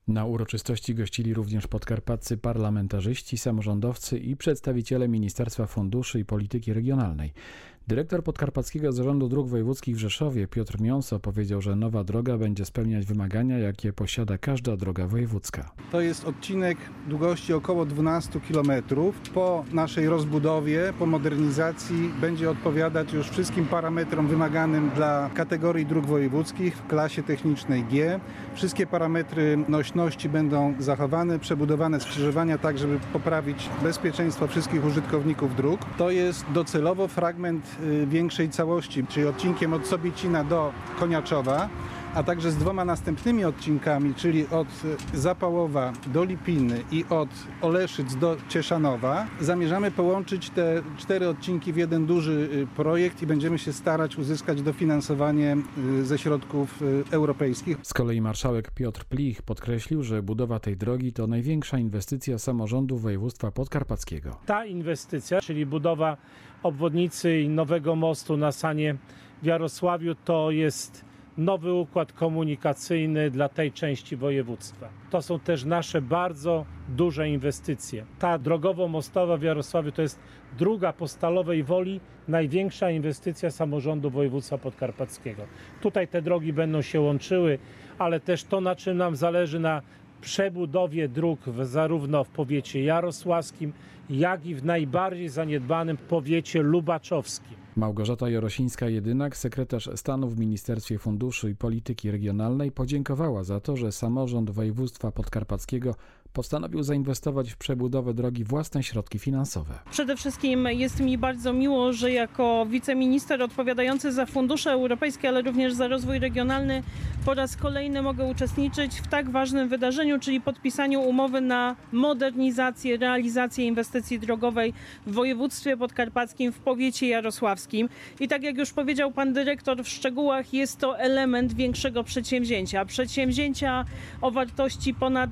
Na uroczystości gościli również podkarpaccy parlamentarzyści, samorządowcy i przedstawiciele Ministerstwa Funduszy i Polityki Regionalnej. Dyrektor Podkarpackiego Zarządu Dróg Wojewódzkich w Rzeszowie, Piotr Miąso, powiedział, że nowa droga będzie spełniać wymagania, jakie posiada każda droga wojewódzka. To jest odcinek długości około 12 km. Po naszej rozbudowie, po modernizacji będzie odpowiadać już wszystkim parametrom wymaganym dla kategorii dróg wojewódzkich w klasie technicznej G. Wszystkie parametry nośności będą zachowane, przebudowane skrzyżowania tak, żeby poprawić bezpieczeństwo wszystkich użytkowników dróg. To jest docelowo fragment większej całości, czyli odcinkiem od Sobiecina do Koniaczowa, a także z dwoma następnymi odcinkami, czyli od Zapałowa do Lipiny i od Oleszyc do Cieszanowa. Zamierzamy połączyć te 4 odcinki w jeden duży projekt i będziemy się starać uzyskać dofinansowanie ze środków europejskich. Z kolei marszałek Piotr Plich podkreślił, że budowa tej drogi to największa inwestycja samorządu województwa podkarpackiego. Ta inwestycja, czyli budowa obwodnicy i nowego mostu na Sanie w Jarosławiu, to jest nowy układ komunikacyjny dla tej części województwa. To są też nasze bardzo duże inwestycje. Ta drogowo-mostowa w Jarosławiu to jest druga po Stalowej Woli największa inwestycja samorządu województwa podkarpackiego. Tutaj te drogi będą się łączyły, ale też to, na czym nam zależy, na przebudowie dróg zarówno w powiecie jarosławskim, jak i w najbardziej zaniedbanym powiecie lubaczowskim. Małgorzata Jorosińska-Jedynak, sekretarz stanu w Ministerstwie Funduszy i Polityki Regionalnej, podziękowała za to, że samorząd województwa podkarpackiego postanowił zainwestować w przebudowę drogi własne środki finansowe. Przede wszystkim jest mi bardzo miło, że jako wiceminister odpowiadający za fundusze europejskie, ale również za rozwój regionalny, po raz kolejny mogę uczestniczyć w tak ważnym wydarzeniu, czyli podpisaniu umowy na modernizację, realizację inwestycji drogowej w województwie podkarpackim, w powiecie jarosławskim. I tak jak już powiedział pan dyrektor, w szczegółach jest to element większego przedsięwzięcia o wartości ponad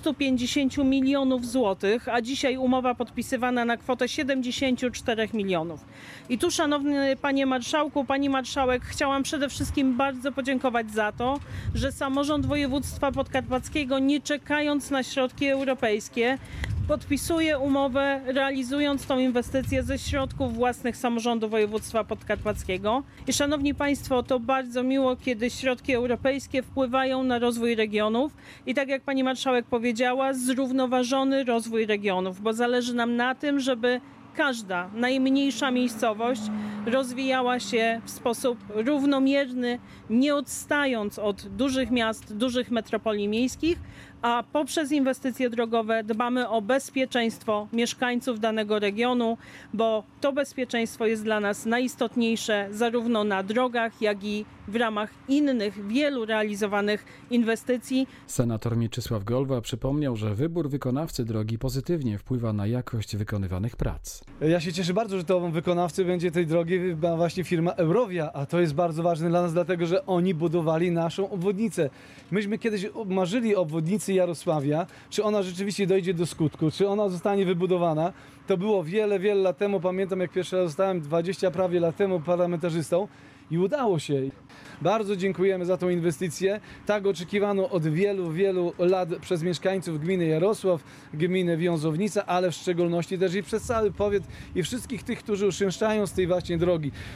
250 milionów złotych, a dzisiaj umowa podpisywana na kwotę 74 milionów. I tu, szanowny panie marszałku, pani marszałek, chciałam przede wszystkim bardzo podziękować za to, że samorząd województwa podkarpackiego, nie czekając na środki europejskie, podpisuje umowę, realizując tą inwestycję ze środków własnych samorządu województwa podkarpackiego. I szanowni państwo, to bardzo miło, kiedy środki europejskie wpływają na rozwój regionów i tak jak pani marszałek powiedziała, zrównoważony rozwój regionów, bo zależy nam na tym, żeby każda najmniejsza miejscowość rozwijała się w sposób równomierny, nie odstając od dużych miast, dużych metropolii miejskich, a poprzez inwestycje drogowe dbamy o bezpieczeństwo mieszkańców danego regionu, bo to bezpieczeństwo jest dla nas najistotniejsze zarówno na drogach, jak i w ramach innych, wielu realizowanych inwestycji. Senator Mieczysław Golwa przypomniał, że wybór wykonawcy drogi pozytywnie wpływa na jakość wykonywanych prac. Ja się cieszę bardzo, że to wykonawcy będzie tej drogi właśnie firma Eurovia, a to jest bardzo ważne dla nas, dlatego że oni budowali naszą obwodnicę. Myśmy kiedyś marzyli o obwodnicy Jarosławia, czy ona rzeczywiście dojdzie do skutku, czy ona zostanie wybudowana. To było wiele, wiele lat temu. Pamiętam, jak pierwszy raz zostałem 20 prawie lat temu parlamentarzystą i udało się. Bardzo dziękujemy za tą inwestycję, tak oczekiwaną od wielu, wielu lat przez mieszkańców gminy Jarosław, gminy Wiązownica, ale w szczególności też i przez cały powiat i wszystkich tych, którzy uczęszczają z tej właśnie drogi.